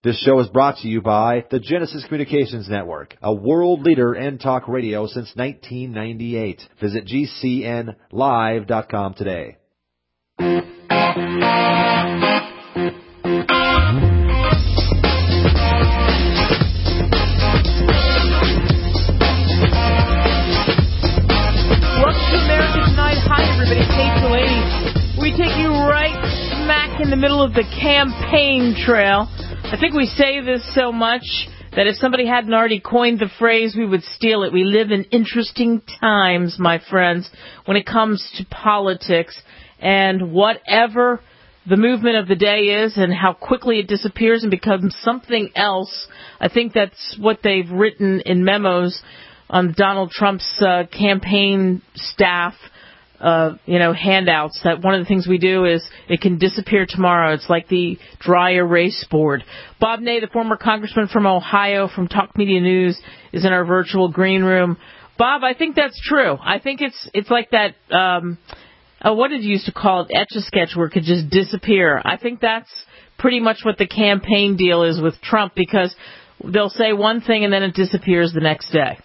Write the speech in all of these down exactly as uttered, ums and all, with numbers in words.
This show is brought to you by the Genesis Communications Network, a world leader in talk radio since nineteen ninety-eight. Visit G C N live dot com today. We take you right smack in the middle of the campaign trail. I think we say this so much that if somebody hadn't already coined the phrase, we would steal it. We live in interesting times, my friends, when it comes to politics. And whatever the movement of the day is and how quickly it disappears and becomes something else, I think that's what they've written in memos on Donald Trump's uh, campaign staff. Uh, you know, handouts, that one of the things we do is it can disappear tomorrow. It's like the dry erase board. Bob Ney, the former congressman from Ohio from Talk Media News, is in our virtual green room. Bob, I think that's true. I think it's it's like that, um, uh, what did you used to call it, Etch-a-Sketch, where it could just disappear. I think that's pretty much what the campaign deal is with Trump, because they'll say one thing and then it disappears the next day.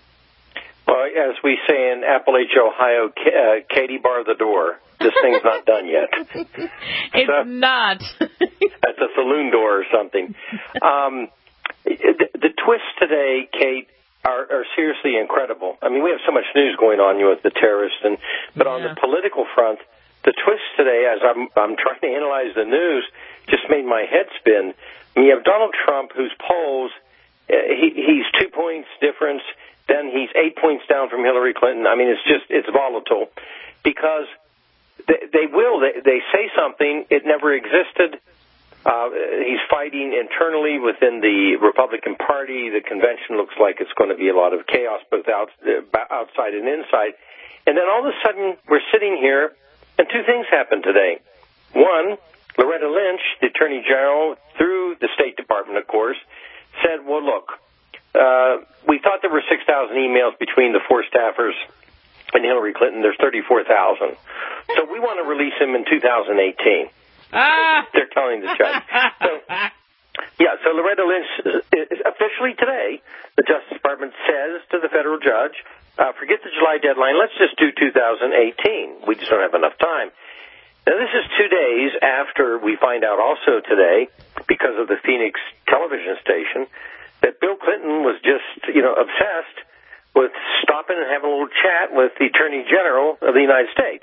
Well, as we say in Appalachia, Ohio, uh, Katie, bar the door. This thing's not done yet. It's so, not. At the saloon door or something. Um, the, the twists today, Kate, are, are seriously incredible. I mean, we have so much news going on, you know, with the terrorists, and but yeah. on the political front, the twists today, as I'm, I'm trying to analyze the news, just made my head spin. I mean, you have Donald Trump, whose polls, uh, he, he's two points difference. Then he's eight points down from Hillary Clinton. I mean, it's just, it's volatile because they, they will, they, they say something, it never existed. Uh, he's fighting internally within the Republican Party. The convention looks like it's going to be a lot of chaos, both out, uh, outside and inside. And then all of a sudden, we're sitting here, and two things happened today. One, Loretta Lynch, the Attorney General, through the State Department, of course, said, well, look, Uh, we thought there were six thousand emails between the four staffers and Hillary Clinton. There's thirty-four thousand. So we want to release him in two thousand eighteen. Ah. They're telling the judge. So, yeah, so Loretta Lynch, is officially today, the Justice Department says to the federal judge, uh, forget the July deadline, let's just do two thousand eighteen. We just don't have enough time. Now, this is two days after we find out also today, because of the Phoenix television station, that Bill Clinton was just, you know, obsessed with stopping and having a little chat with the Attorney General of the United States.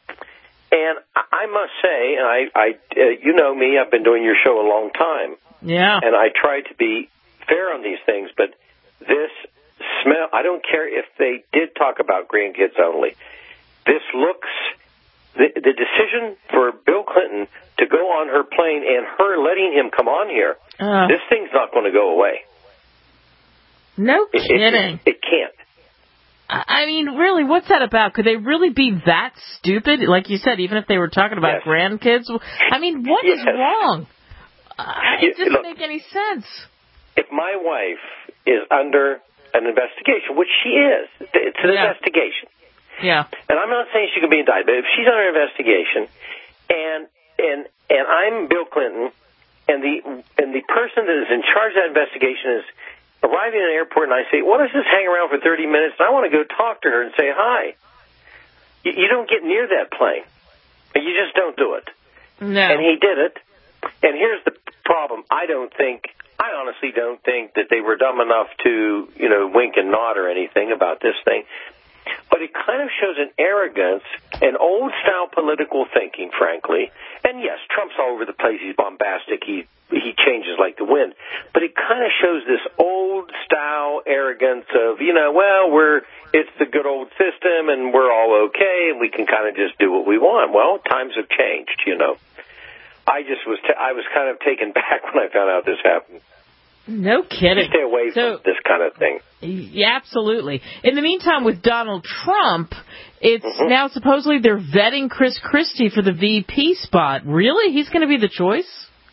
And I must say, and I, I uh, you know me, I've been doing your show a long time. Yeah. And I try to be fair on these things, but this smell, I don't care if they did talk about grandkids only. This looks, the, the decision for Bill Clinton to go on her plane and her letting him come on here, uh. this thing's not going to go away. No kidding. It, it, it can't. I mean, really, what's that about? Could they really be that stupid? Like you said, even if they were talking about yes. grandkids? I mean, what yes. is wrong? Uh, it doesn't Look, make any sense. If my wife is under an investigation, which she is, it's an yeah. investigation. Yeah. And I'm not saying she can be indicted, but if she's under investigation, and and and I'm Bill Clinton, and the and the person that is in charge of that investigation is arriving at an airport, and I say, well, let's just hang around for thirty minutes, and I want to go talk to her and say hi. You, you don't get near that plane. You just don't do it. No. And he did it. And here's the problem. I don't think, I honestly don't think that they were dumb enough to, you know, wink and nod or anything about this thing. But it kind of shows an arrogance, an old-style political thinking, frankly. And, yes, Trump's all over the place. He's bombastic. He he changes like the wind. But it kind of shows this old-style arrogance of, you know, well, we're it's the good old system, and we're all okay, and we can kind of just do what we want. Well, times have changed, you know. I just was t- I was kind of taken back when I found out this happened. No kidding. Stay away from so, this kind of thing. Yeah, absolutely. In the meantime, with Donald Trump, it's mm-hmm. now supposedly they're vetting Chris Christie for the V P spot. Really? He's going to be the choice?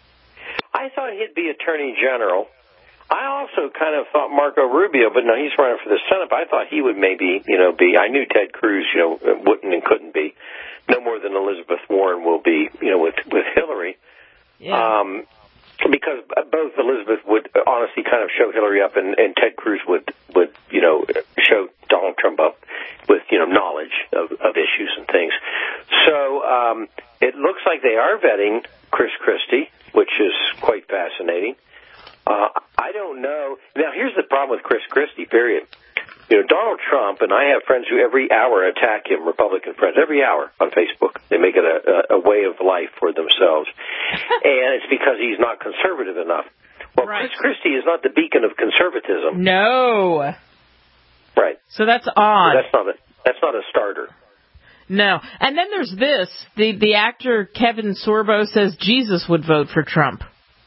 I thought he'd be Attorney General. I also kind of thought Marco Rubio, but no, he's running for the Senate. But I thought he would maybe, you know, be. I knew Ted Cruz, you know, wouldn't and couldn't be. No more than Elizabeth Warren will be, you know, with with Hillary. Yeah. Um, because both Elizabeth would honestly kind of show Hillary up, and, and Ted Cruz would, would, you know, show Donald Trump up with, you know, knowledge of, of issues and things. So um, it looks like they are vetting Chris Christie, which is quite fascinating. Uh, I don't know. Now, here's the problem with Chris Christie, period. You know, Donald Trump, and I have friends who every hour attack him, Republican friends, every hour on Facebook. They make it a, a, a way of life for themselves. And it's because he's not conservative enough. Well, right. Chris Christie is not the beacon of conservatism. No. Right. So that's odd. So that's not a, that's not a starter. No. And then there's this. The, the actor Kevin Sorbo says Jesus would vote for Trump.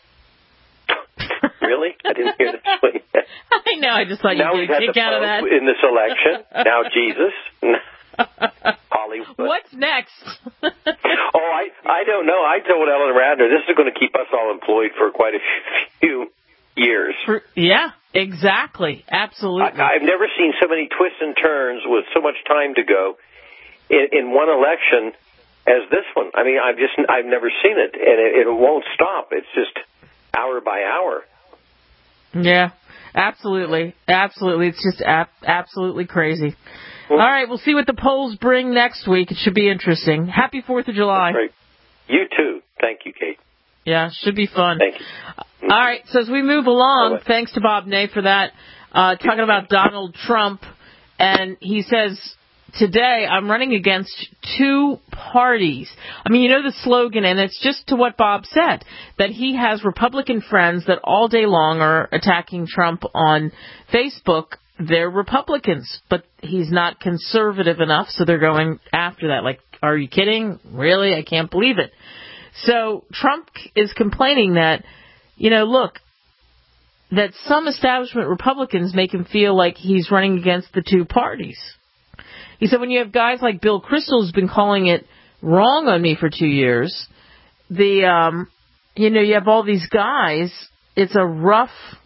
Really? I didn't hear that. I know. I just thought now you'd kick out of that. In this election. Now Jesus. Hollywood. What's next? oh, I I don't know. I told Ellen Radner this is going to keep us all employed for quite a few years. For, yeah, exactly. Absolutely. I, I've never seen so many twists and turns with so much time to go in, in one election as this one. I mean, I've just I've never seen it, and it, it won't stop. It's just hour by hour. Yeah, absolutely. Absolutely. It's just ab- absolutely crazy. Well, all right, we'll see what the polls bring next week. It should be interesting. Happy fourth of July. Great. You too. Thank you, Kate. Yeah, should be fun. Thank you. All right, so as we move along, Bye-bye. Thanks to Bob Ney for that, uh, talking about Donald Trump, and he says, today I'm running against two parties. I mean, you know the slogan, and it's just to what Bob said, that he has Republican friends that all day long are attacking Trump on Facebook. They're Republicans, but he's not conservative enough, so they're going after that. Like, are you kidding? Really? I can't believe it. So Trump is complaining that, you know, look, that some establishment Republicans make him feel like he's running against the two parties. He said when you have guys like Bill Kristol, who's been calling it wrong on me for two years, the, um, you know, you have all these guys, it's a rough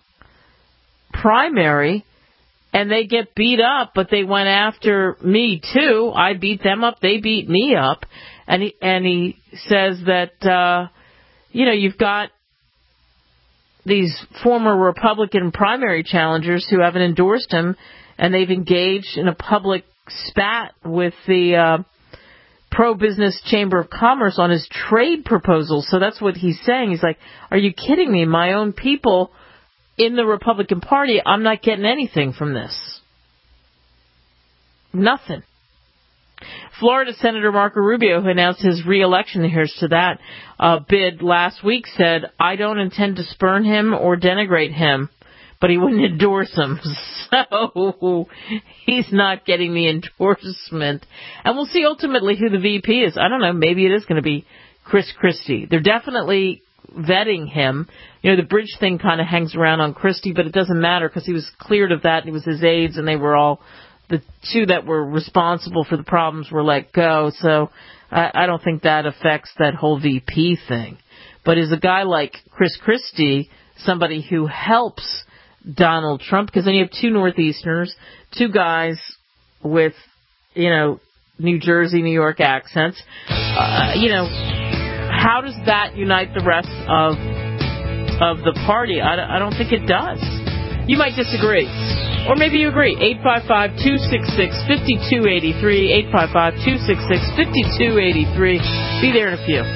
primary, and they get beat up, but they went after me too. I beat them up, they beat me up. And he, and he says that, uh, you know, you've got these former Republican primary challengers who haven't endorsed him, and they've engaged in a public spat with the uh, pro-business Chamber of Commerce on his trade proposals. So that's what he's saying. He's like, are you kidding me? My own people in the Republican Party, I'm not getting anything from this. Nothing. Florida Senator Marco Rubio, who announced his re-election, here's to that, uh, bid last week, said, I don't intend to spurn him or denigrate him, but he wouldn't endorse him. So he's not getting the endorsement. And we'll see ultimately who the V P is. I don't know, maybe it is going to be Chris Christie. They're definitely vetting him. You know, the bridge thing kind of hangs around on Christie, but it doesn't matter because he was cleared of that. And it was his aides, and they were all, the two that were responsible for the problems were let go. So I, I don't think that affects that whole V P thing. But is a guy like Chris Christie somebody who helps Donald Trump? Because then you have two Northeasterners, two guys with, you know, New Jersey, New York accents. Uh, you know, how does that unite the rest of of the party? I, I don't think it does. You might disagree. Or maybe you agree. eight five five, two six six, five two eight three. eight five five, two six six, five two eight three. Be there in a few.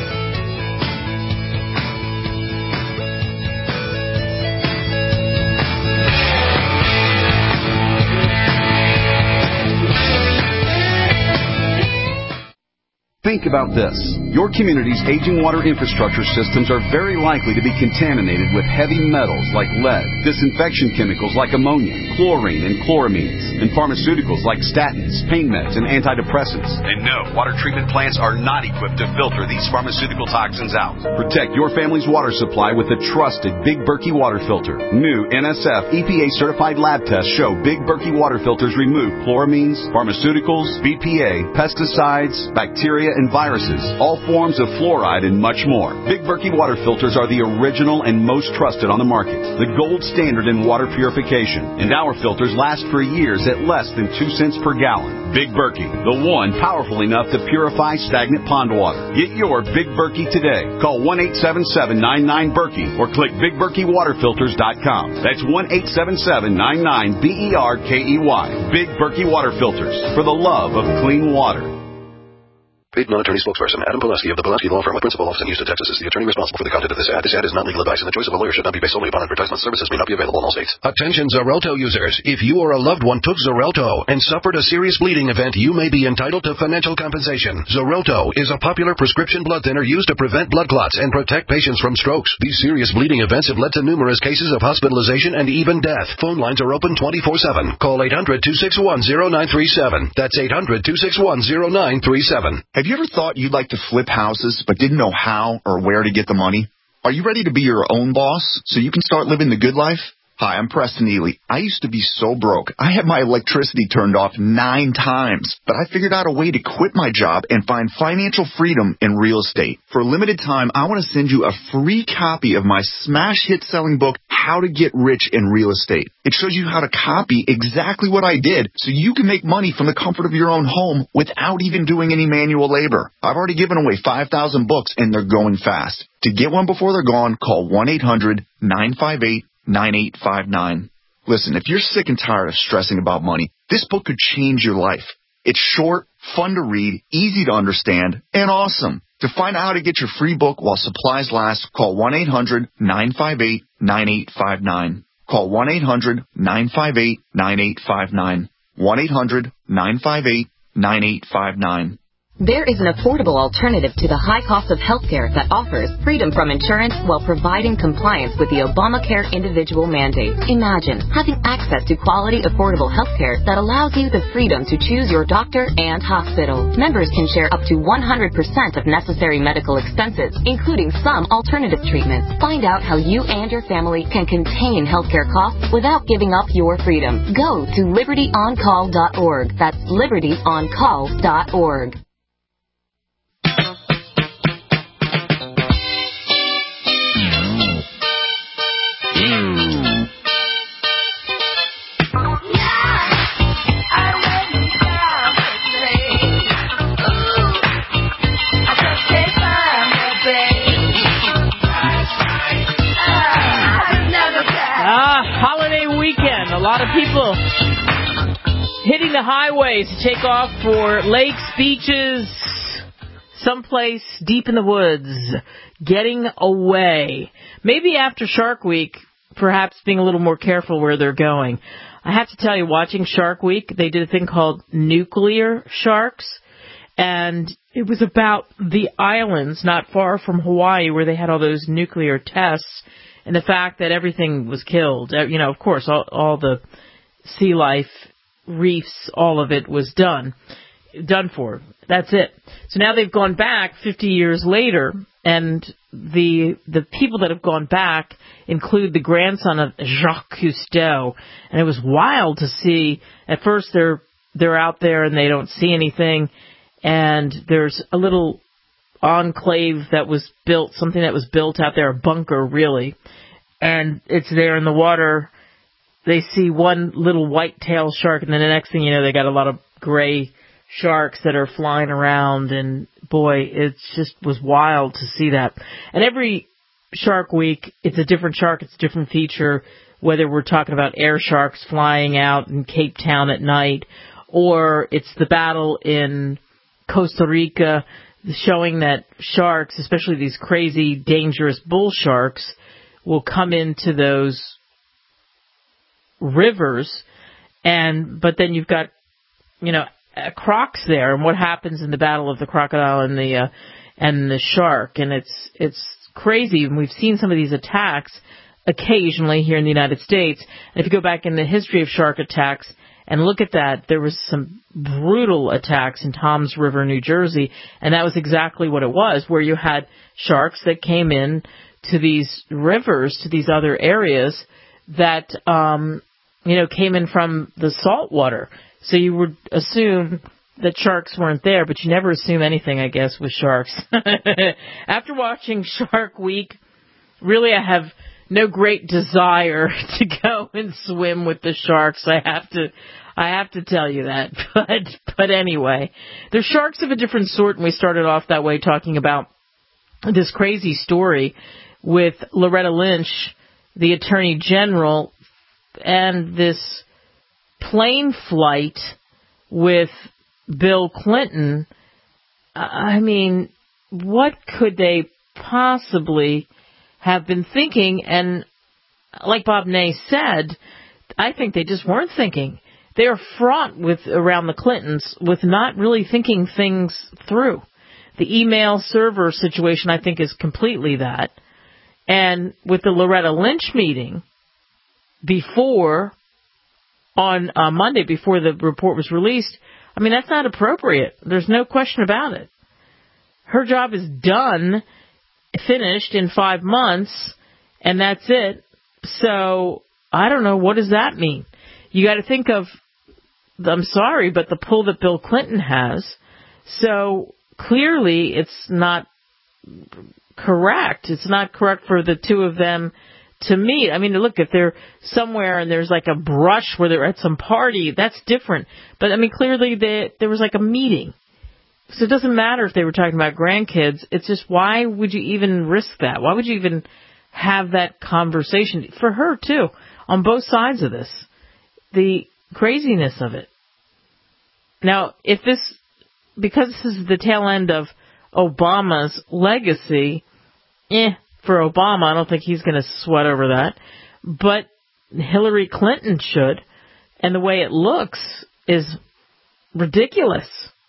Think about this. Your community's aging water infrastructure systems are very likely to be contaminated with heavy metals like lead, disinfection chemicals like ammonia, chlorine and chloramines, and pharmaceuticals like statins, pain meds, and antidepressants. And no, water treatment plants are not equipped to filter these pharmaceutical toxins out. Protect your family's water supply with the trusted Big Berkey water filter. New N S F E P A certified lab tests show Big Berkey water filters remove chloramines, pharmaceuticals, B P A, pesticides, bacteria, and viruses, all forms of fluoride, and much more. Big Berkey water filters are the original and most trusted on the market, the gold standard in water purification, and our filters last for years at less than two cents per gallon. Big Berkey, the one powerful enough to purify stagnant pond water. Get your Big Berkey today. Call one eight seven seven, nine nine, Berkey or click big berkey water filters dot com. That's one eight seven seven, nine nine, B E R K E Y. Big Berkey Water Filters, for the love of clean water. Paid non-attorney spokesperson Adam Pulaski of the Pulaski Law Firm with principal office in Houston, Texas is the attorney responsible for the content of this ad. This ad is not legal advice, and the choice of a lawyer should not be based solely upon advertisement. Services may not be available in all states. Attention Xarelto users. If you or a loved one took Xarelto and suffered a serious bleeding event, you may be entitled to financial compensation. Xarelto is a popular prescription blood thinner used to prevent blood clots and protect patients from strokes. These serious bleeding events have led to numerous cases of hospitalization and even death. Phone lines are open twenty-four seven. Call eight hundred, two six one, zero nine three seven. That's eight hundred, two six one, zero nine three seven. Have you ever thought you'd like to flip houses but didn't know how or where to get the money? Are you ready to be your own boss so you can start living the good life? Hi, I'm Preston Ely. I used to be so broke. I had my electricity turned off nine times, but I figured out a way to quit my job and find financial freedom in real estate. For a limited time, I want to send you a free copy of my smash hit selling book, How to Get Rich in Real Estate. It shows you how to copy exactly what I did so you can make money from the comfort of your own home without even doing any manual labor. I've already given away five thousand books and they're going fast. To get one before they're gone, call one eight hundred, nine five eight, nine eight five nine. Listen, if you're sick and tired of stressing about money, this book could change your life. It's short, fun to read, easy to understand, and awesome. To find out how to get your free book while supplies last, call one eight hundred, nine five eight, nine eight five nine. Call one eight hundred, nine five eight, nine eight five nine. one eight hundred, nine five eight, nine eight five nine. There is an affordable alternative to the high cost of healthcare that offers freedom from insurance while providing compliance with the Obamacare individual mandate. Imagine having access to quality, affordable healthcare that allows you the freedom to choose your doctor and hospital. Members can share up to one hundred percent of necessary medical expenses, including some alternative treatments. Find out how you and your family can contain healthcare costs without giving up your freedom. Go to liberty on call dot org. That's liberty on call dot org. A lot of people hitting the highways to take off for lakes, beaches, someplace deep in the woods, getting away. Maybe after Shark Week, perhaps being a little more careful where they're going. I have to tell you, watching Shark Week, they did a thing called Nuclear Sharks, and it was about the islands not far from Hawaii where they had all those nuclear tests. And the fact that everything was killed, you know, of course, all, all the sea life, reefs, all of it was done, done for. That's it. So now they've gone back fifty years later, and the the people that have gone back include the grandson of Jacques Cousteau. And it was wild to see. At first, they're they're out there and they don't see anything, and there's a little enclave that was built, something that was built out there, a bunker really, and it's there in the water. They see one little white-tailed shark, and then the next thing you know, they got a lot of gray sharks that are flying around, and boy, it just was wild to see that. And every Shark Week, it's a different shark, it's a different feature, whether we're talking about air sharks flying out in Cape Town at night, or it's the battle in Costa Rica, showing that sharks, especially these crazy, dangerous bull sharks, will come into those rivers, and but then you've got, you know, crocs there, and what happens in the battle of the crocodile and the uh, and the shark, and it's it's crazy. And we've seen some of these attacks occasionally here in the United States. And if you go back in the history of shark attacks and look at that, there was some brutal attacks in Toms River, New Jersey, and that was exactly what it was, where you had sharks that came in to these rivers, to these other areas that, um, you know, came in from the salt water. So you would assume that sharks weren't there, but you never assume anything, I guess, with sharks. After watching Shark Week, really I have no great desire to go and swim with the sharks. I have to, I have to tell you that. But, but anyway, they're sharks of a different sort, and we started off that way talking about this crazy story with Loretta Lynch, the Attorney General, and this plane flight with Bill Clinton. I mean, what could they possibly have been thinking? And like Bob Ney said, I think they just weren't thinking. They are fraught with, around the Clintons, with not really thinking things through. The email server situation, I think, is completely that. And with the Loretta Lynch meeting before, on uh, Monday, before the report was released, I mean, that's not appropriate. There's no question about it. Her job is done, finished in five months, and that's it. So, I don't know, what does that mean? You got to think of, I'm sorry, but the pull that Bill Clinton has. So, clearly, it's not correct. It's not correct for the two of them to meet. I mean, look, if they're somewhere and there's like a brush where they're at some party, that's different. But, I mean, clearly they, there was like a meeting. So it doesn't matter if they were talking about grandkids. It's just, why would you even risk that? Why would you even have that conversation? For her, too, on both sides of this. The craziness of it. Now, if this, because this is the tail end of Obama's legacy, eh, for Obama, I don't think he's going to sweat over that. But Hillary Clinton should. And the way it looks is ridiculous.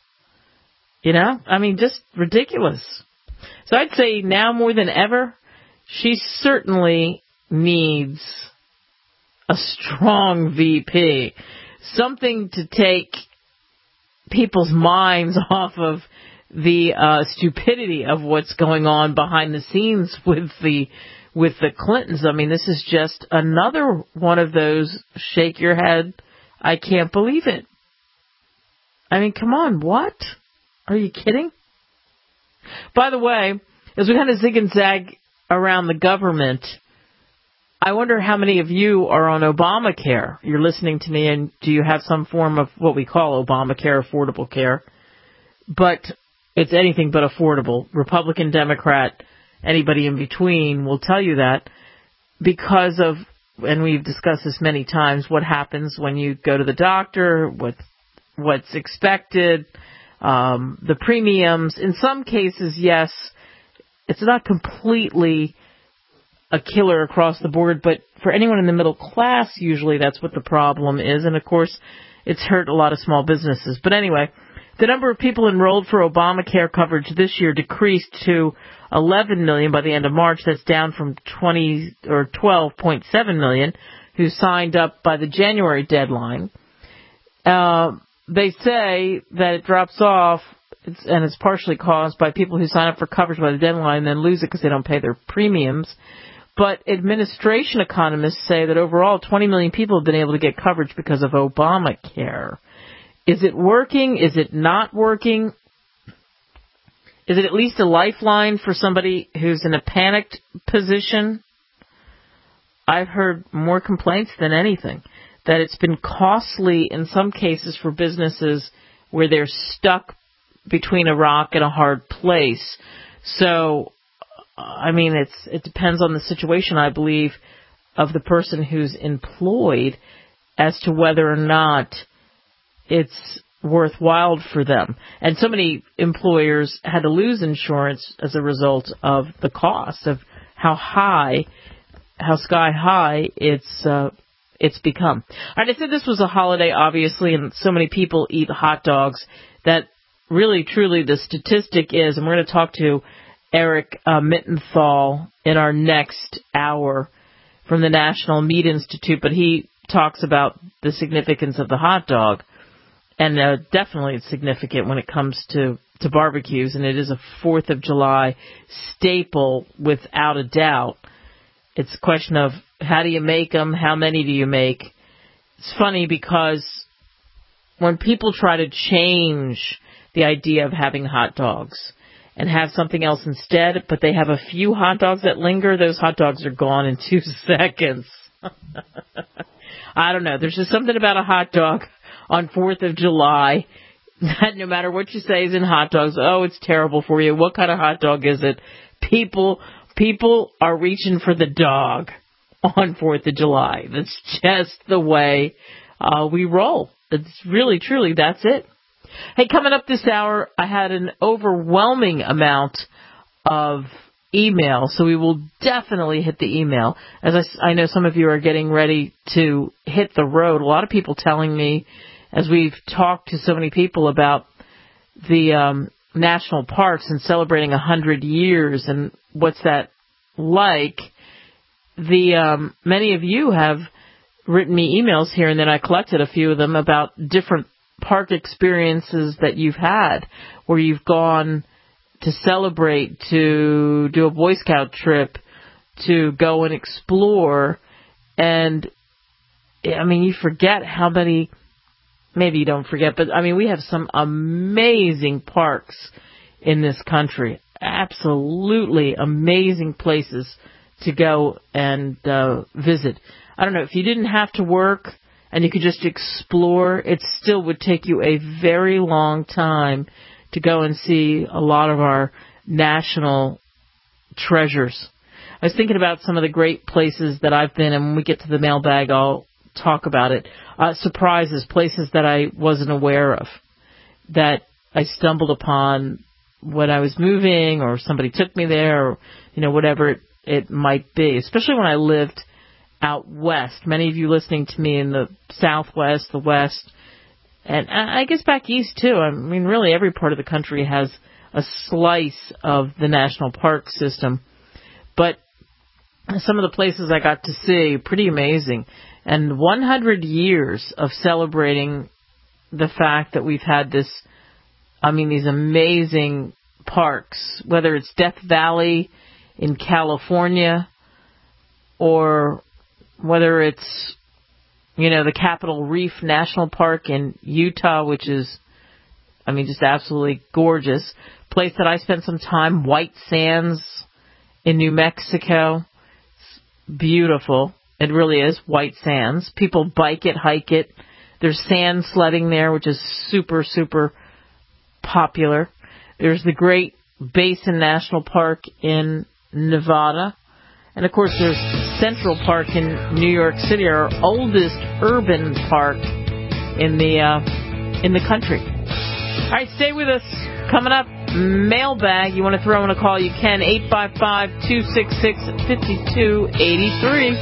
You know? I mean, just ridiculous. So I'd say now more than ever, she certainly needs a strong V P. Something to take people's minds off of the uh, stupidity of what's going on behind the scenes with the with the Clintons. I mean, this is just another one of those shake your head, I can't believe it. I mean, come on, what? Are you kidding? By the way, as we kind of zig and zag around the government, I wonder how many of you are on Obamacare. You're listening to me, and do you have some form of what we call Obamacare, affordable care? But it's anything but affordable. Republican, Democrat, anybody in between will tell you that because of, and we've discussed this many times, what happens when you go to the doctor, what what's expected, um, the premiums. In some cases, yes, it's not completely a killer across the board, but for anyone in the middle class, usually that's what the problem is. And, of course, it's hurt a lot of small businesses. But anyway, the number of people enrolled for Obamacare coverage this year decreased to eleven million by the end of March. That's down from twenty or twelve point seven million who signed up by the January deadline. Uh, they say that it drops off, it's, and it's partially caused by people who sign up for coverage by the deadline and then lose it because they don't pay their premiums. But administration economists say that overall twenty million people have been able to get coverage because of Obamacare. Is it working? Is it not working? Is it at least a lifeline for somebody who's in a panicked position? I've heard more complaints than anything that it's been costly in some cases for businesses where they're stuck between a rock and a hard place. So, I mean, it's it depends on the situation, I believe, of the person who's employed as to whether or not it's worthwhile for them. And so many employers had to lose insurance as a result of the cost of how high, how sky high it's uh, it's become. All right, I said this was a holiday, obviously, and so many people eat hot dogs that really, truly, the statistic is, and we're going to talk to Eric uh, Mittenthal in our next hour from the National Meat Institute, but he talks about the significance of the hot dog. And uh, definitely it's significant when it comes to, to barbecues, and it is a fourth of July staple without a doubt. It's a question of how do you make them, how many do you make. It's funny because when people try to change the idea of having hot dogs and have something else instead, but they have a few hot dogs that linger, those hot dogs are gone in two seconds. I don't know. There's just something about a hot dog on fourth of July that no matter what you say is in hot dogs, oh, it's terrible for you. What kind of hot dog is it? People, people are reaching for the dog on fourth of July. That's just the way uh, we roll. It's really, truly, that's it. Hey, coming up this hour, I had an overwhelming amount of email, so we will definitely hit the email. As I, I know some of you are getting ready to hit the road. A lot of people telling me, as we've talked to so many people about the um, national parks and celebrating one hundred years and what's that like, the um, many of you have written me emails here, and then I collected a few of them about different park experiences that you've had where you've gone to celebrate, to do a Boy Scout trip, to go and explore. And, I mean, you forget how many, maybe you don't forget, but, I mean, we have some amazing parks in this country. Absolutely amazing places to go and uh, visit. I don't know, if you didn't have to work and you could just explore, it still would take you a very long time to go and see a lot of our national treasures. I was thinking about some of the great places that I've been, and when we get to the mailbag, I'll talk about it. Uh, surprises, places that I wasn't aware of, that I stumbled upon when I was moving, or somebody took me there, or, you know, whatever it, it might be, especially when I lived out west. Many of you listening to me in the Southwest, the West, and I guess back east, too. I mean, really, every part of the country has a slice of the national park system. But some of the places I got to see, pretty amazing. And one hundred years of celebrating the fact that we've had this, I mean, these amazing parks, whether it's Death Valley in California or whether it's, you know, the Capitol Reef National Park in Utah, which is, I mean, just absolutely gorgeous. Place that I spent some time, White Sands in New Mexico. It's beautiful. It really is, White Sands. People bike it, hike it. There's sand sledding there, which is super, super popular. There's the Great Basin National Park in Nevada. And, of course, there's Central Park in New York City, our oldest urban park in the uh, in the country. All right, stay with us. Coming up, mailbag. You want to throw in a call, you can. eight five five, two six six, five two eight three.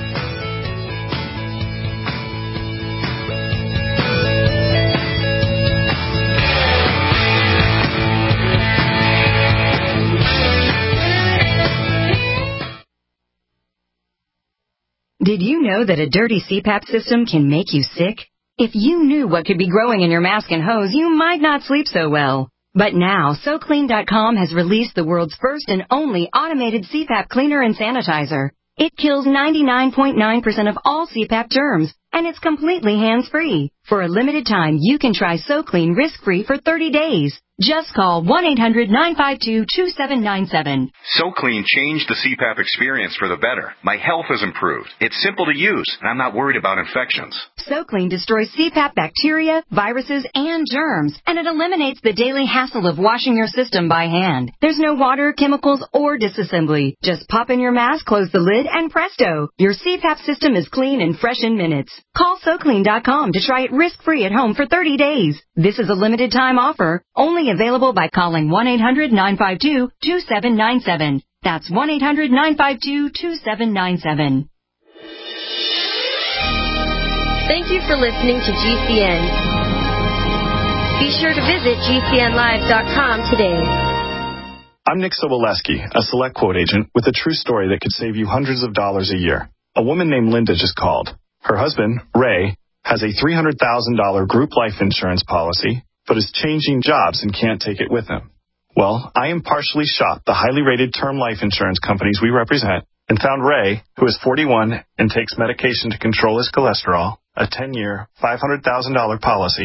Did you know that a dirty C PAP system can make you sick? If you knew what could be growing in your mask and hose, you might not sleep so well. But now, So Clean dot com has released the world's first and only automated C PAP cleaner and sanitizer. It kills ninety-nine point nine percent of all C PAP germs, and it's completely hands-free. For a limited time, you can try So Clean risk-free for thirty days. Just call one eight hundred, nine five two, two seven nine seven. So Clean changed the C PAP experience for the better. My health has improved. It's simple to use, and I'm not worried about infections. So Clean destroys C PAP bacteria, viruses, and germs, and it eliminates the daily hassle of washing your system by hand. There's no water, chemicals, or disassembly. Just pop in your mask, close the lid, and presto! Your C PAP system is clean and fresh in minutes. Call So Clean dot com to try it risk-free at home for thirty days. This is a limited time offer, only available by calling one eight hundred, nine five two, two seven nine seven. That's one eight hundred, nine five two, two seven nine seven. Thank you for listening to G C N. Be sure to visit G C N live dot com today. I'm Nick Soboleski, a Select Quote agent with a true story that could save you hundreds of dollars a year. A woman named Linda just called. Her husband, Ray, has a three hundred thousand dollars group life insurance policy, but is changing jobs and can't take it with him. Well, I impartially shopped the highly rated term life insurance companies we represent and found Ray, who is forty-one and takes medication to control his cholesterol, a ten-year, five hundred thousand dollars policy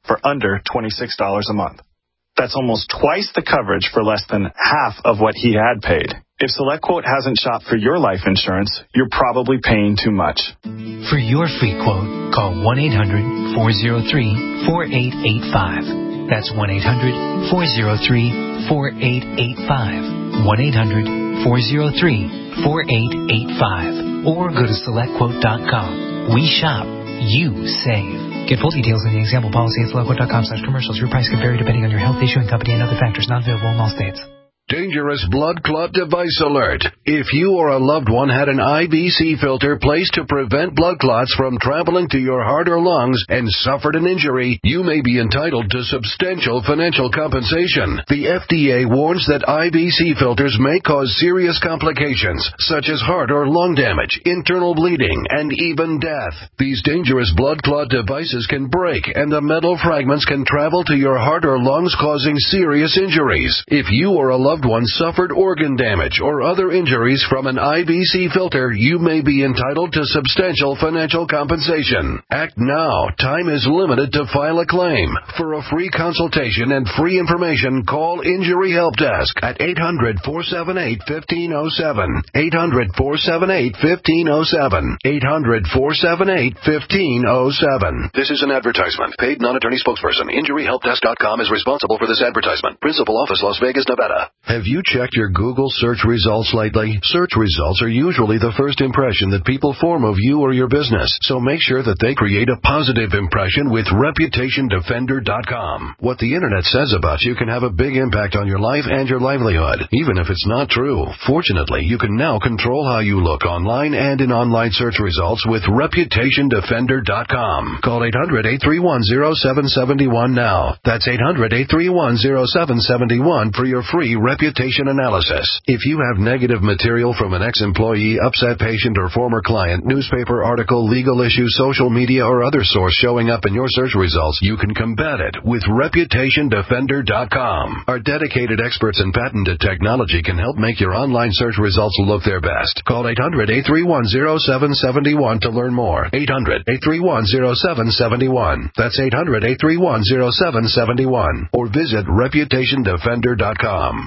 for under twenty-six dollars a month. That's almost twice the coverage for less than half of what he had paid. If SelectQuote hasn't shopped for your life insurance, you're probably paying too much. For your free quote, call one eight hundred, four oh three, four eight eight five. That's one eight hundred, four oh three, four eight eight five. one eight hundred, four oh three, four eight eight five. Or go to select quote dot com. We shop. You save. Get full details in the example policy at SelectQuote dot com slash commercials. Your price can vary depending on your health, issuing company, and other factors. Not available in all states. Dangerous blood clot device alert. If you or a loved one had an I V C filter placed to prevent blood clots from traveling to your heart or lungs and suffered an injury, you may be entitled to substantial financial compensation. The F D A warns that I V C filters may cause serious complications, such as heart or lung damage, internal bleeding, and even death. These dangerous blood clot devices can break, and the metal fragments can travel to your heart or lungs, causing serious injuries. If you or a loved one suffered organ damage or other injuries from an I V C filter, you may be entitled to substantial financial compensation. Act now. Time is limited to file a claim. For a free consultation and free information, call Injury Help Desk at eight hundred, four seven eight, one five zero seven. eight hundred, four seven eight, one five zero seven. eight hundred, four seven eight, one five zero seven. This is an advertisement. Paid non-attorney spokesperson. Injury Help Desk dot com is responsible for this advertisement. Principal office, Las Vegas, Nevada. Have you checked your Google search results lately? Search results are usually the first impression that people form of you or your business, so make sure that they create a positive impression with reputation defender dot com. What the internet says about you can have a big impact on your life and your livelihood, even if it's not true. Fortunately, you can now control how you look online and in online search results with reputation defender dot com. Call eight hundred, eight three one, zero seven seven one now. That's eight hundred, eight three one, zero seven seven one for your free reputation analysis. If you have negative material from an ex-employee, upset patient, or former client, newspaper article, legal issue, social media, or other source showing up in your search results, you can combat it with reputation defender dot com. Our dedicated experts in patented technology can help make your online search results look their best. Call eight hundred, eight three one, zero seven seven one to learn more. eight hundred, eight three one, zero seven seven one. That's eight hundred, eight three one, zero seven seven one. Or visit reputation defender dot com.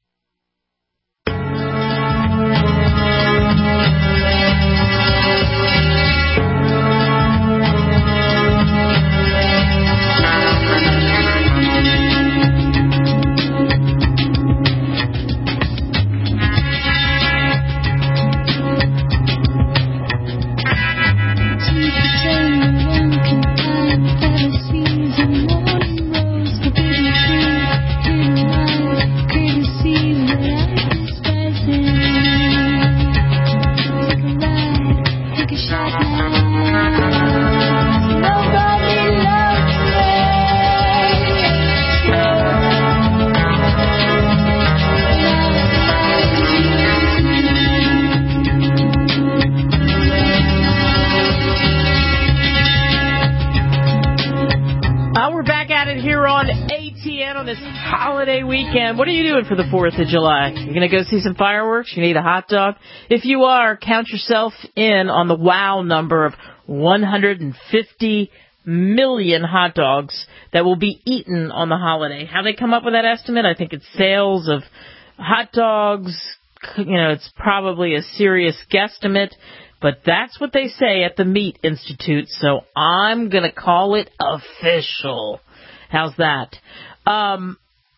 Holiday weekend. What are you doing for the fourth of July? You're going to go see some fireworks? You need a hot dog? If you are, count yourself in on the wow number of one hundred fifty million hot dogs that will be eaten on the holiday. How they come up with that estimate? I think it's sales of hot dogs. You know, it's probably a serious guesstimate, but that's what they say at the Meat Institute, so I'm going to call it official. How's that? Um,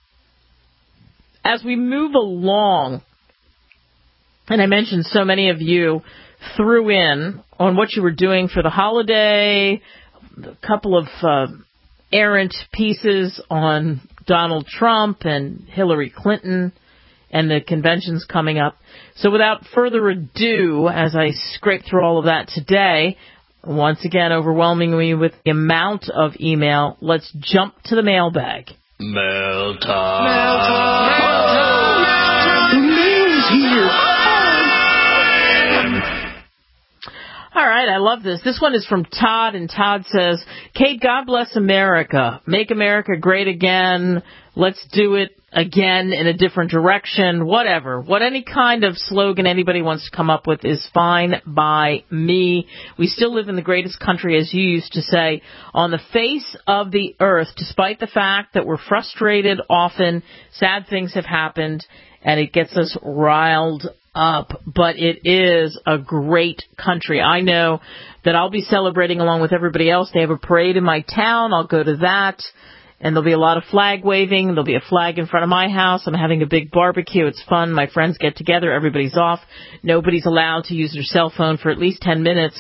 as we move along, and I mentioned so many of you threw in on what you were doing for the holiday, a couple of uh, errant pieces on Donald Trump and Hillary Clinton and the conventions coming up. So without further ado, as I scrape through all of that today, once again overwhelming me with the amount of email, let's jump to the mailbag. Mail time. Mail time. Mail time. The mail's here. All All right, I love this. This one is from Todd, and Todd says, Kate, God bless America. Make America great again. Let's do it again in a different direction. Whatever. What any kind of slogan anybody wants to come up with is fine by me. We still live in the greatest country, as you used to say, on the face of the earth, despite the fact that we're frustrated often. Sad things have happened, and it gets us riled up, but it is a great country. I know that I'll be celebrating along with everybody else. They have a parade in my town. I'll go to that, and there'll be a lot of flag waving. There'll be a flag in front of my house. I'm having a big barbecue. It's fun. My friends get together. Everybody's off. Nobody's allowed to use their cell phone for at least ten minutes.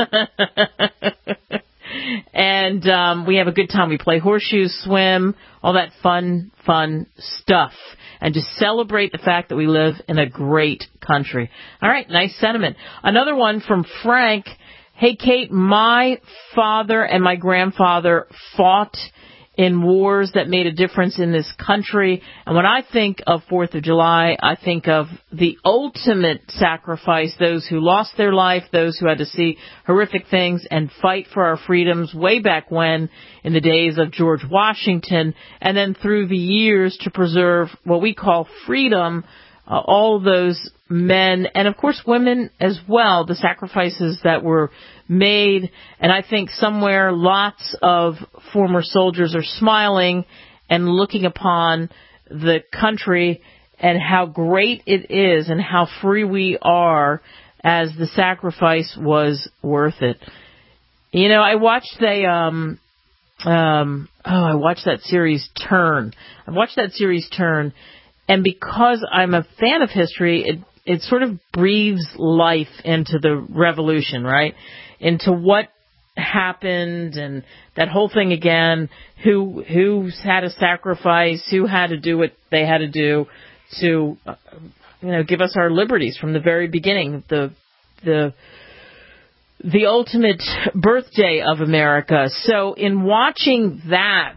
And um, we have a good time. We play horseshoes, swim, all that fun, fun stuff. And just celebrate the fact that we live in a great country. All right, nice sentiment. Another one from Frank. Hey, Kate, my father and my grandfather fought in wars that made a difference in this country. And when I think of fourth of July, I think of the ultimate sacrifice, those who lost their life, those who had to see horrific things and fight for our freedoms way back when, in the days of George Washington, and then through the years to preserve what we call freedom, uh, all those men, and of course women as well, the sacrifices that were made. And I think somewhere lots of former soldiers are smiling and looking upon the country and how great it is and how free we are, as the sacrifice was worth it. You know, I watched the, um, um, oh, I watched that series Turn. I watched that series Turn, and because I'm a fan of history, it it sort of breathes life into the revolution, right? Into what happened and that whole thing again, who who's had to sacrifice, who had to do what they had to do to, uh, you know, give us our liberties from the very beginning, the the the ultimate birthday of America. So in watching that,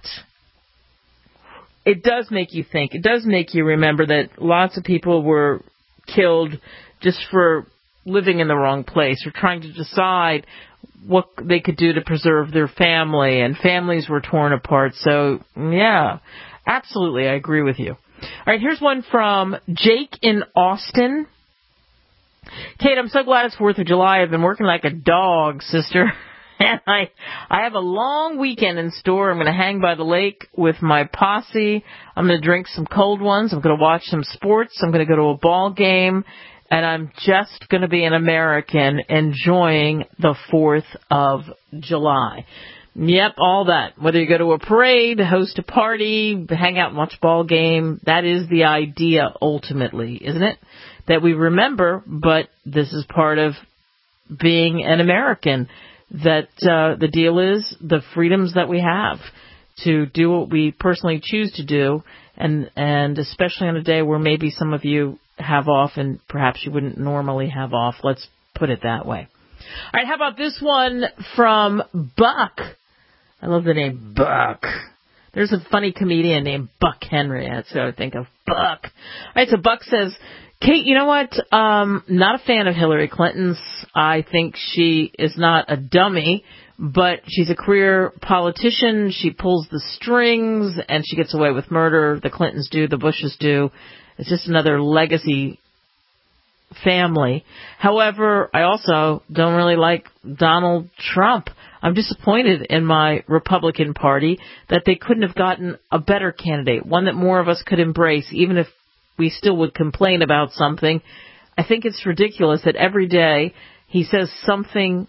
it does make you think. It does make you remember that lots of people were killed just for living in the wrong place or trying to decide what they could do to preserve their family, and families were torn apart. So, yeah, absolutely, I agree with you. All right, here's one from Jake in Austin. Kate, I'm so glad it's fourth of July. I've been working like a dog, sister. And I I have a long weekend in store. I'm going to hang by the lake with my posse. I'm going to drink some cold ones. I'm going to watch some sports. I'm going to go to a ball game. And I'm just going to be an American enjoying the fourth of July. Yep, all that. Whether you go to a parade, host a party, hang out and watch a ball game, that is the idea ultimately, isn't it? That we remember, but this is part of being an American. That uh, the deal is the freedoms that we have to do what we personally choose to do, and and especially on a day where maybe some of you have off and perhaps you wouldn't normally have off. Let's put it that way. All right, how about this one from Buck? I love the name Buck. There's a funny comedian named Buck Henry. That's what I think of, Buck. All right, so Buck says, Kate, you know what? Um, not a fan of Hillary Clinton's. I think she is not a dummy, but she's a career politician. She pulls the strings, and she gets away with murder. The Clintons do. The Bushes do. It's just another legacy family. However, I also don't really like Donald Trump. I'm disappointed in my Republican Party that they couldn't have gotten a better candidate, one that more of us could embrace, even if we still would complain about something. I think it's ridiculous that every day he says something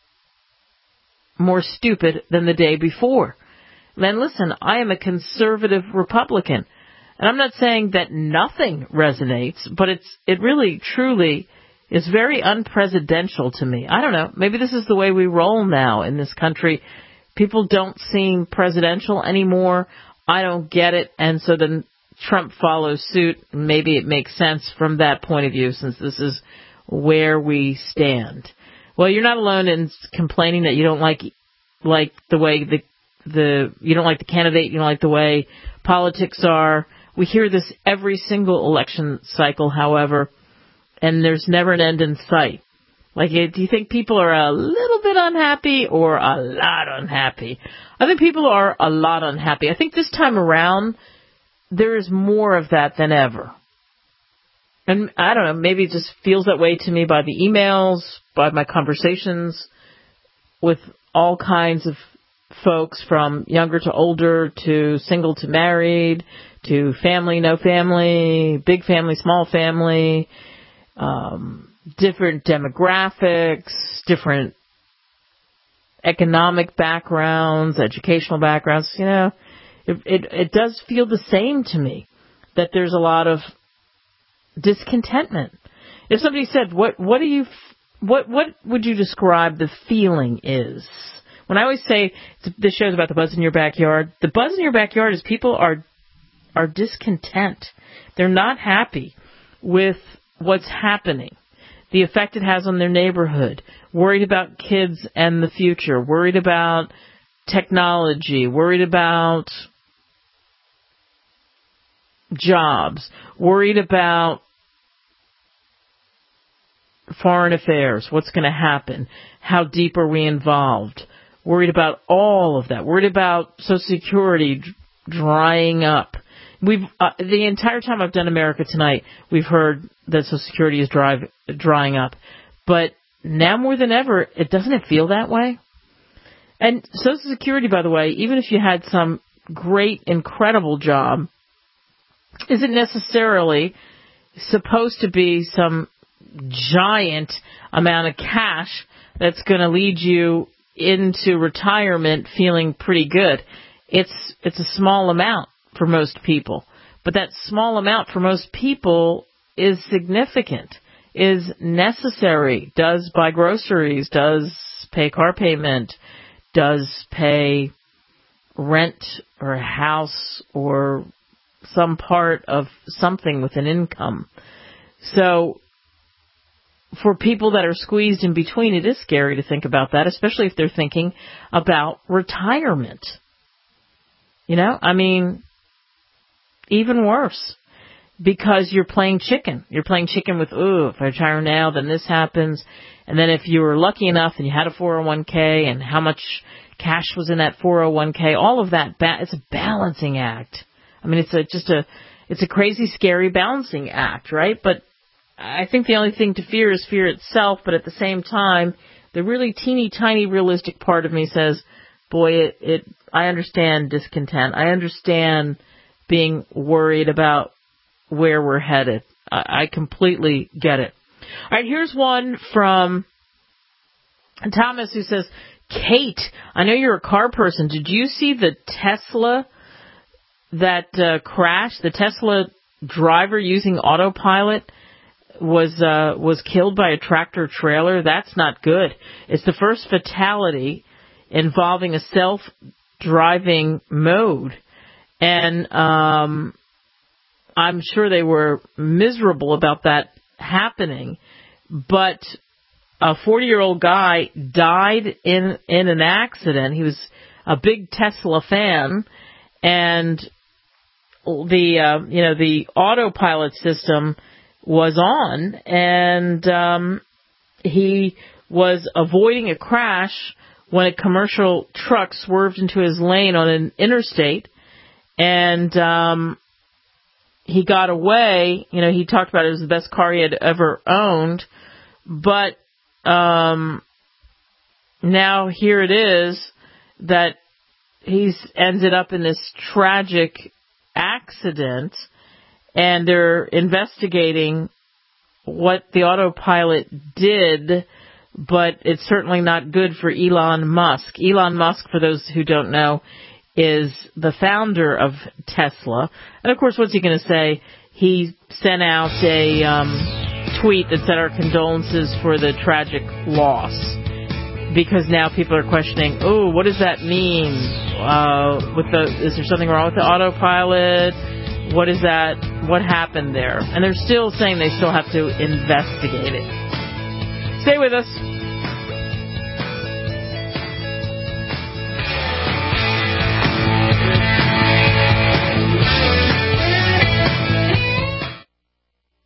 more stupid than the day before. Man, listen, I am a conservative Republican, and I'm not saying that nothing resonates, but it's it really, truly is very unpresidential to me. I don't know. Maybe this is the way we roll now in this country. People don't seem presidential anymore. I don't get it, and so then Trump follows suit. Maybe it makes sense from that point of view, since this is where we stand. Well, you're not alone in complaining that you don't like like the way the the you don't like the candidate, you don't like the way politics are. We hear this every single election cycle, however, and there's never an end in sight. Like, do you think people are a little bit unhappy or a lot unhappy? I think people are a lot unhappy. I think this time around, there is more of that than ever. And I don't know, maybe it just feels that way to me by the emails, by my conversations with all kinds of folks from younger to older, to single to married, to family, no family, big family, small family, um, different demographics, different economic backgrounds, educational backgrounds. You know, it, it, it does feel the same to me, that there's a lot of discontentment. If somebody said, what, what do you, what, what would you describe the feeling is? When I always say this show's about the buzz in your backyard, the buzz in your backyard is people are, are discontent. They're not happy with what's happening, the effect it has on their neighborhood, worried about kids and the future, worried about technology, worried about jobs, worried about foreign affairs, what's going to happen, how deep are we involved, worried about all of that, worried about Social Security d- drying up. We've uh, the entire time I've done America Tonight, we've heard that Social Security is dry, drying up. But now more than ever, it doesn't it feel that way? And Social Security, by the way, even if you had some great, incredible job, isn't necessarily supposed to be some giant amount of cash that's going to lead you into retirement feeling pretty good. It's it's a small amount for most people, but that small amount for most people is significant, is necessary, does buy groceries, does pay car payment, does pay rent or a house or some part of something with an income. So for people that are squeezed in between, it is scary to think about that, especially if they're thinking about retirement. You know, I mean, even worse, because you're playing chicken. You're playing chicken with, ooh, if I retire now, then this happens. And then if you were lucky enough and you had a four oh one k and how much cash was in that four oh one k, all of that, ba- it's a balancing act. I mean, it's a, just a, it's a crazy, scary balancing act, right? But I think the only thing to fear is fear itself, but at the same time, the really teeny tiny realistic part of me says, boy, it, it I understand discontent. I understand being worried about where we're headed. I, I completely get it. All right, here's one from Thomas who says, Kate, I know you're a car person. Did you see the Tesla that uh, crashed? The Tesla driver using autopilot was uh, was killed by a tractor trailer. That's not good. It's the first fatality involving a self-driving mode. And um, I'm sure they were miserable about that happening. But a forty-year-old guy died in, in an accident. He was a big Tesla fan. And the, uh, you know, the autopilot system was on, and um, he was avoiding a crash when a commercial truck swerved into his lane on an interstate, and um, he got away. You know, he talked about it was the best car he had ever owned, but um, now here it is that he's ended up in this tragic accident. And they're investigating what the autopilot did, but it's certainly not good for Elon Musk. Elon Musk, for those who don't know, is the founder of Tesla. And, of course, what's he going to say? He sent out a um, tweet that said our condolences for the tragic loss. Because now people are questioning, oh, what does that mean? Uh, with the is there something wrong with the autopilot? What is that? What happened there? And they're still saying they still have to investigate it. Stay with us.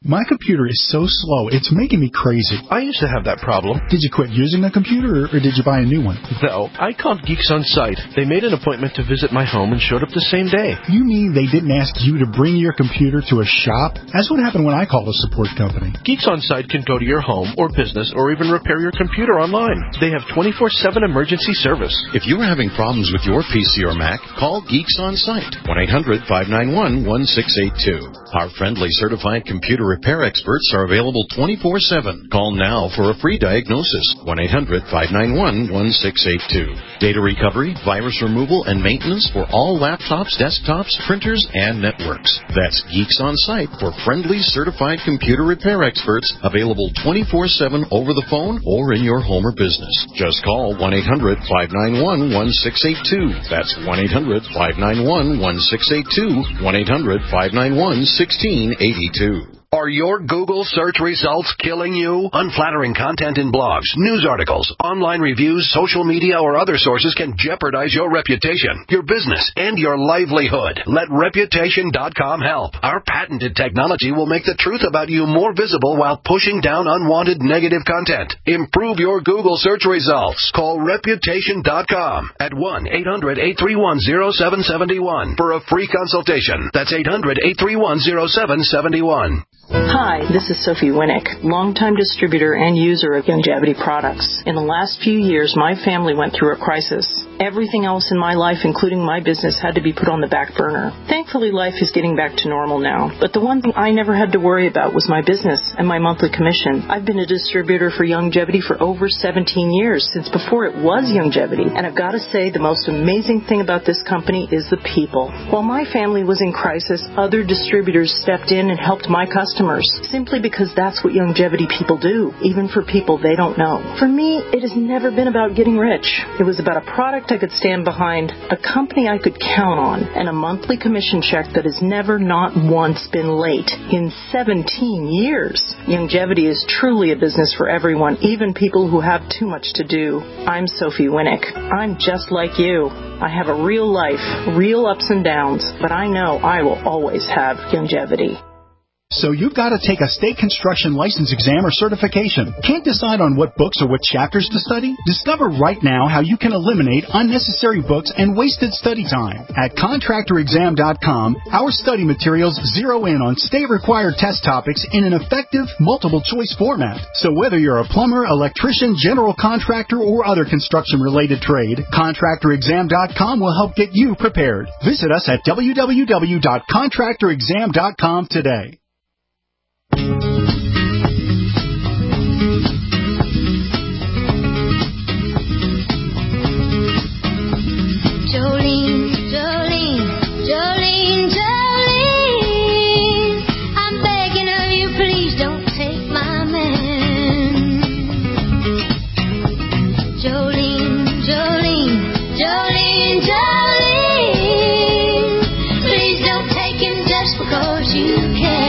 My computer is so slow, it's making me crazy. I used to have that problem. Did you quit using the computer, or did you buy a new one? No, I called Geeks On Site. They made an appointment to visit my home and showed up the same day. You mean they didn't ask you to bring your computer to a shop? That's what happened when I called a support company. Geeks On Site can go to your home or business or even repair your computer online. They have twenty-four seven emergency service. If you are having problems with your P C or Mac, call Geeks On Site. one eight hundred five nine one one six eight two. Our friendly certified computer repair experts are available twenty-four seven. Call now for a free diagnosis. one eight hundred five nine one one six eight two. Data recovery, virus removal, and maintenance for all laptops, desktops, printers, and networks. That's Geeks On Site for friendly certified computer repair experts, available twenty-four seven over the phone or in your home or business. Just call one eight hundred five nine one one six eight two. That's one eight hundred five nine one one six eight two. one eight hundred five nine one one six eight two. Are your Google search results killing you? Unflattering content in blogs, news articles, online reviews, social media, or other sources can jeopardize your reputation, your business, and your livelihood. Let Reputation dot com help. Our patented technology will make the truth about you more visible while pushing down unwanted negative content. Improve your Google search results. Call Reputation dot com at one eight hundred eight three one zero seven seven one for a free consultation. That's eight hundred eight three one zero seven seven one. Hi, this is Sophie Winnick, longtime distributor and user of Youngevity products. In the last few years, my family went through a crisis. Everything else in my life, including my business, had to be put on the back burner. Thankfully, life is getting back to normal now. But the one thing I never had to worry about was my business and my monthly commission. I've been a distributor for Youngevity for over seventeen years, since before it was Youngevity. And I've got to say, the most amazing thing about this company is the people. While my family was in crisis, other distributors stepped in and helped my customers, simply because that's what Youngevity people do, even for people they don't know. For me, it has never been about getting rich. It was about a product I could stand behind, a company I could count on, and a monthly commission check that has never not once been late in seventeen years. Youngevity is truly a business for everyone, even people who have too much to do. I'm Sophie Winnick. I'm just like you. I have a real life, real ups and downs, but I know I will always have Youngevity. So you've got to take a state construction license exam or certification. Can't decide on what books or what chapters to study? Discover right now how you can eliminate unnecessary books and wasted study time. At contractor exam dot com, our study materials zero in on state-required test topics in an effective, multiple-choice format. So whether you're a plumber, electrician, general contractor, or other construction-related trade, contractor exam dot com will help get you prepared. Visit us at w w w dot contractor exam dot com today. Jolene, Jolene, Jolene, Jolene, I'm begging of you, please don't take my man. Jolene, Jolene, Jolene, Jolene, please don't take him just because you can.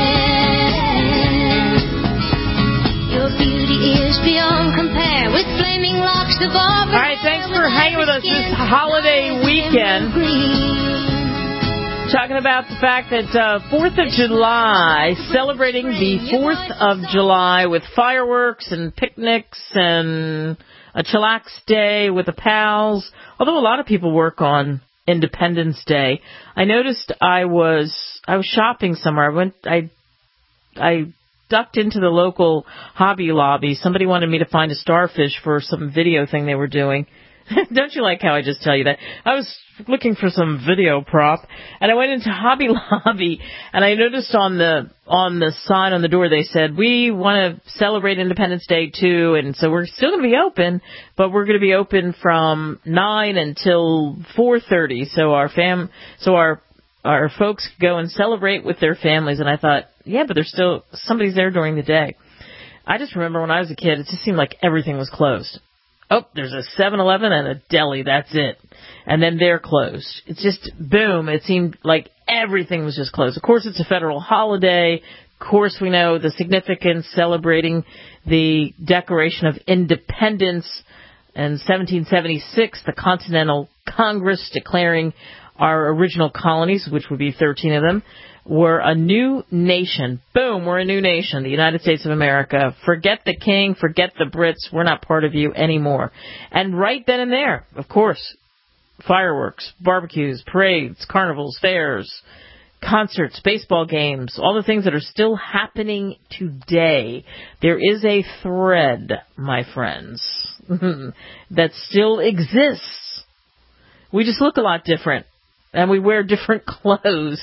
All right, thanks for hanging with us this holiday weekend. Talking about the fact that uh, fourth of July, celebrating the fourth of July with fireworks and picnics and a chillax day with the pals. Although a lot of people work on Independence Day. I noticed I was I was shopping somewhere. I went I I ducked into the local Hobby Lobby. Somebody wanted me to find a starfish for some video thing they were doing. Don't you like how I just tell you that? I was looking for some video prop, and I went into Hobby Lobby, and I noticed on the on the sign on the door they said, we want to celebrate Independence Day too, and so we're still going to be open, but we're going to be open from nine until four thirty, so our fam, so our our folks could go and celebrate with their families. And I thought, yeah, but there's still somebody's there during the day. I just remember when I was a kid, it just seemed like everything was closed. Oh, there's a seven eleven and a deli, that's it. And then they're closed. It's just, boom, it seemed like everything was just closed. Of course, it's a federal holiday. Of course, we know the significance celebrating the Declaration of Independence in seventeen seventy-six, the Continental Congress declaring our original colonies, which would be thirteen of them, We're a new nation. Boom, we're a new nation, the United States of America. Forget the king, forget the Brits. We're not part of you anymore. And right then and there, of course, fireworks, barbecues, parades, carnivals, fairs, concerts, baseball games, all the things that are still happening today. There is a thread, my friends, that still exists. We just look a lot different, and we wear different clothes.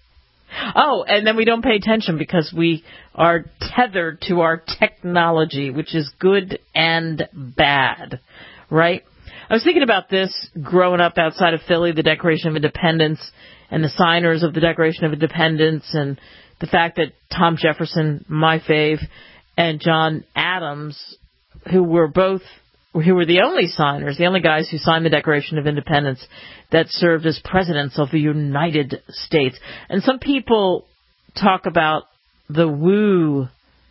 Oh, and then we don't pay attention because we are tethered to our technology, which is good and bad, right? I was thinking about this growing up outside of Philly, the Declaration of Independence, and the signers of the Declaration of Independence, and the fact that Tom Jefferson, my fave, and John Adams, who were both, who were the only signers, the only guys who signed the Declaration of Independence that served as presidents of the United States. And some people talk about the woo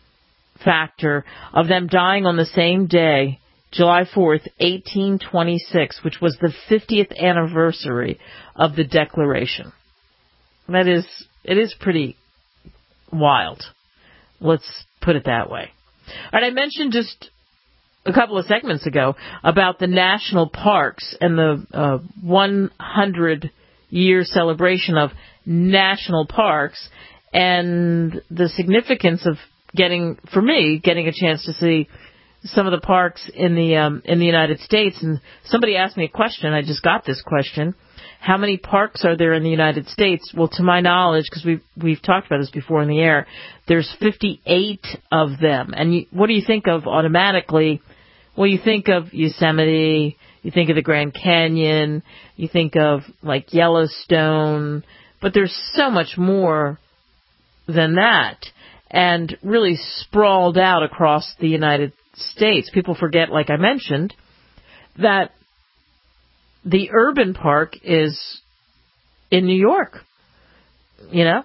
factor of them dying on the same day, July fourth, eighteen twenty-six, which was the fiftieth anniversary of the Declaration. That is, it is pretty wild. Let's put it that way. All right, I mentioned just a couple of segments ago about the national parks and the uh, one hundred year celebration of national parks and the significance of getting, for me, getting a chance to see some of the parks in the um, in the United States. And somebody asked me a question. I just got this question. How many parks are there in the United States? Well, to my knowledge, because we've, we've talked about this before in the air, there's fifty-eight of them. And you, what do you think of automatically? Well, you think of Yosemite, you think of the Grand Canyon, you think of, like, Yellowstone, but there's so much more than that, and really sprawled out across the United States. People forget, like I mentioned, that the urban park is in New York, you know?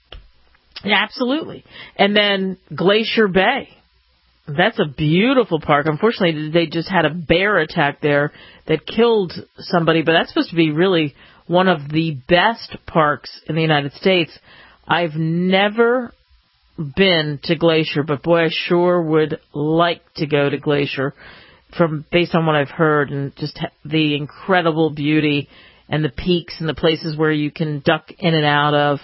Yeah, absolutely. And then Glacier Bay. That's a beautiful park. Unfortunately, they just had a bear attack there that killed somebody, but that's supposed to be really one of the best parks in the United States. I've never been to Glacier, but boy, I sure would like to go to Glacier from based on what I've heard and just the incredible beauty and the peaks and the places where you can duck in and out of.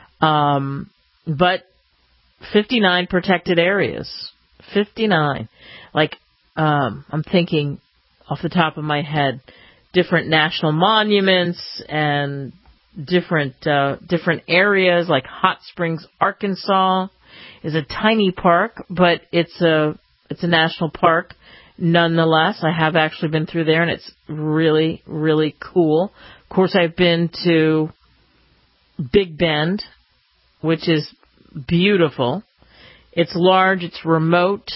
Um, but fifty-nine protected areas. fifty-nine. Like, um, I'm thinking off the top of my head, different national monuments and different, uh, different areas, like Hot Springs, Arkansas is a tiny park, but it's a, it's a national park nonetheless. I have actually been through there and it's really, really cool. Of course, I've been to Big Bend, which is beautiful. It's large, it's remote.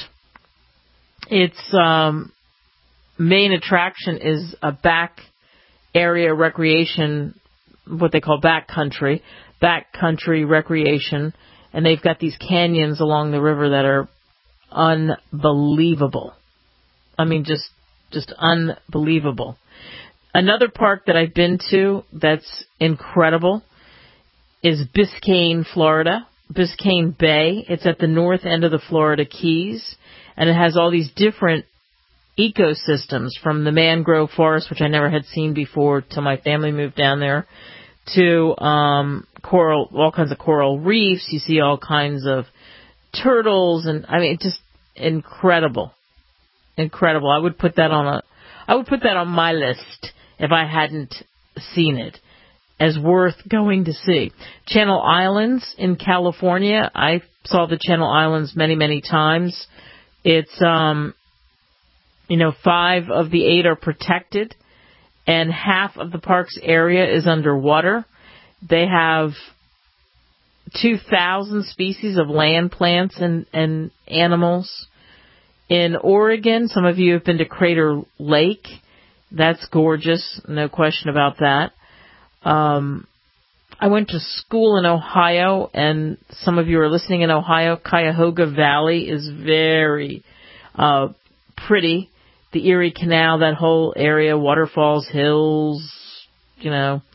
Its um, main attraction is a back area recreation, what they call backcountry, backcountry recreation. And they've got these canyons along the river that are unbelievable. I mean, just just unbelievable. Another park that I've been to that's incredible is Biscayne, Florida. Biscayne Bay. It's at the north end of the Florida Keys, and it has all these different ecosystems, from the mangrove forest, which I never had seen before till my family moved down there, to um, coral, all kinds of coral reefs. You see all kinds of turtles, and I mean, just incredible, incredible. I would put that on a, I would put that on my list if I hadn't seen it, as worth going to see. Channel Islands in California. I saw the Channel Islands many, many times. It's, um, you know, five of the eight are protected, and half of the park's area is underwater. They have two thousand species of land plants and, and animals. In Oregon, some of you have been to Crater Lake. That's gorgeous, no question about that. Um, I went to school in Ohio, and some of you are listening in Ohio. Cuyahoga Valley is very uh, pretty. The Erie Canal, that whole area, waterfalls, hills, you know,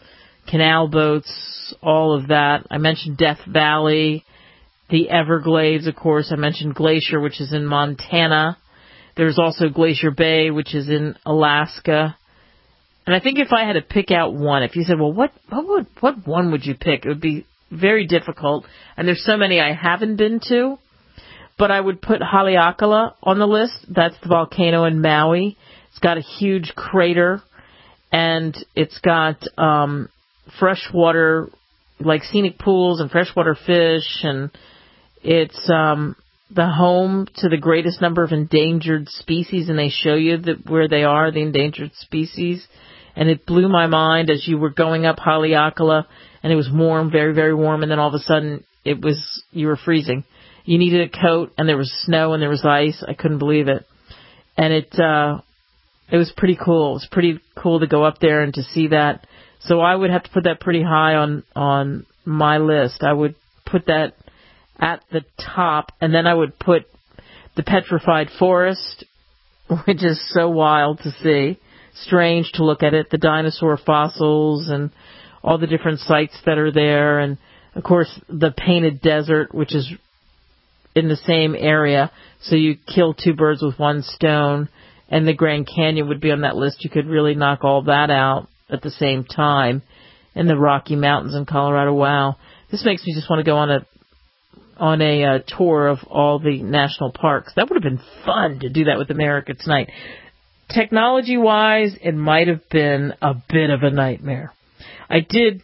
canal boats, all of that. I mentioned Death Valley, the Everglades, of course. I mentioned Glacier, which is in Montana. There's also Glacier Bay, which is in Alaska. And I think if I had to pick out one, if you said, well, what what would what one would you pick? It would be very difficult. And there's so many I haven't been to. But I would put Haleakala on the list. That's the volcano in Maui. It's got a huge crater, and it's got um, freshwater, like scenic pools and freshwater fish, and it's um, the home to the greatest number of endangered species, and they show you that where they are, the endangered species. And it blew my mind as you were going up Haleakala, and it was warm, very, very warm, and then all of a sudden it was you were freezing. You needed a coat, and there was snow, and there was ice. I couldn't believe it. And it uh, it was pretty cool. It was pretty cool to go up there and to see that. So I would have to put that pretty high on, on my list. I would put that at the top, and then I would put the Petrified Forest, which is so wild to see. Strange to look at it, the dinosaur fossils and all the different sites that are there. And, of course, the Painted Desert, which is in the same area. So you kill two birds with one stone. And the Grand Canyon would be on that list. You could really knock all that out at the same time. And the Rocky Mountains in Colorado. Wow. This makes me just want to go on a on a uh, tour of all the national parks. That would have been fun to do that with America Tonight. Technology-wise, it might have been a bit of a nightmare. I did,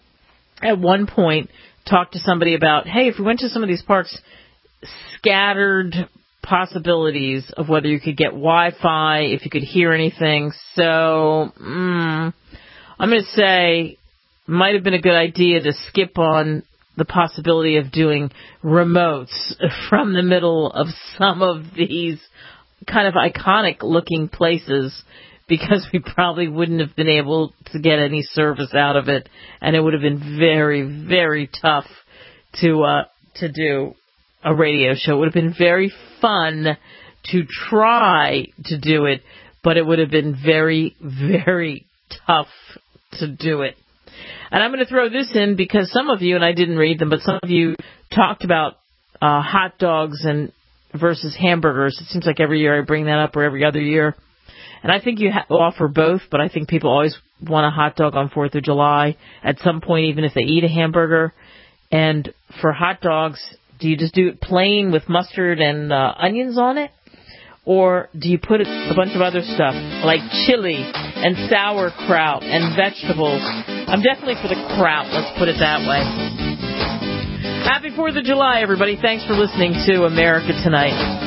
at one point, talk to somebody about, hey, if we went to some of these parks, scattered possibilities of whether you could get Wi-Fi, if you could hear anything. So, mm, I'm going to say, might have been a good idea to skip on the possibility of doing remotes from the middle of some of these kind of iconic looking places, because we probably wouldn't have been able to get any service out of it, and it would have been very, very tough to uh, to do a radio show. It would have been very fun to try to do it, but it would have been very, very tough to do it. And I'm going to throw this in because some of you, and I didn't read them, but some of you talked about uh, hot dogs and versus hamburgers. It seems like every year I bring that up, or every other year. And I think you ha- offer both, but I think people always want a hot dog on fourth of July at some point, even if they eat a hamburger. And for hot dogs, do you just do it plain with mustard and uh, onions on it? Or do you put a bunch of other stuff like chili and sauerkraut and vegetables? I'm definitely for the kraut, let's put it that way. Happy fourth of July, everybody. Thanks for listening to America Tonight.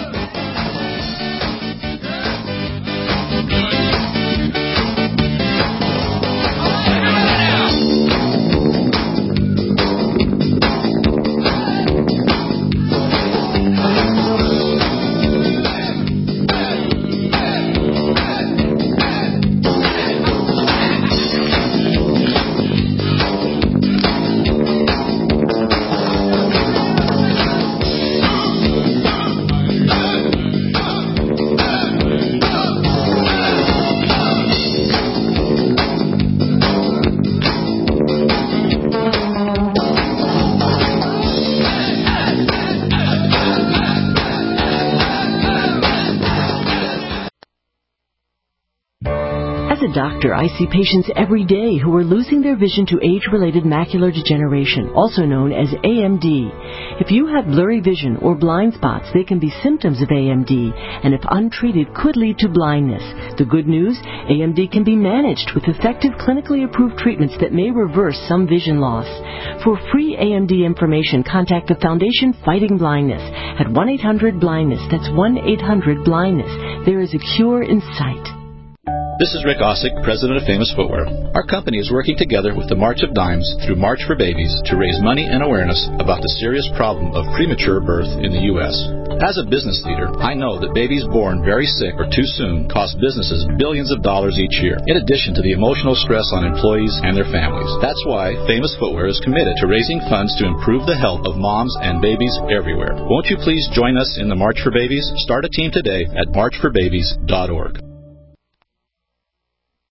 Doctor, I see patients every day who are losing their vision to age-related macular degeneration, also known as A M D. If you have blurry vision or blind spots, they can be symptoms of A M D, and if untreated, could lead to blindness. The good news, A M D can be managed with effective clinically approved treatments that may reverse some vision loss. For free A M D information, contact the Foundation Fighting Blindness at one eight hundred blindness. That's one eight hundred blindness. There is a cure in sight. This is Rick Ossick, president of Famous Footwear. Our company is working together with the March of Dimes through March for Babies to raise money and awareness about the serious problem of premature birth in the U S. As a business leader, I know that babies born very sick or too soon cost businesses billions of dollars each year, in addition to the emotional stress on employees and their families. That's why Famous Footwear is committed to raising funds to improve the health of moms and babies everywhere. Won't you please join us in the March for Babies? Start a team today at march for babies dot org.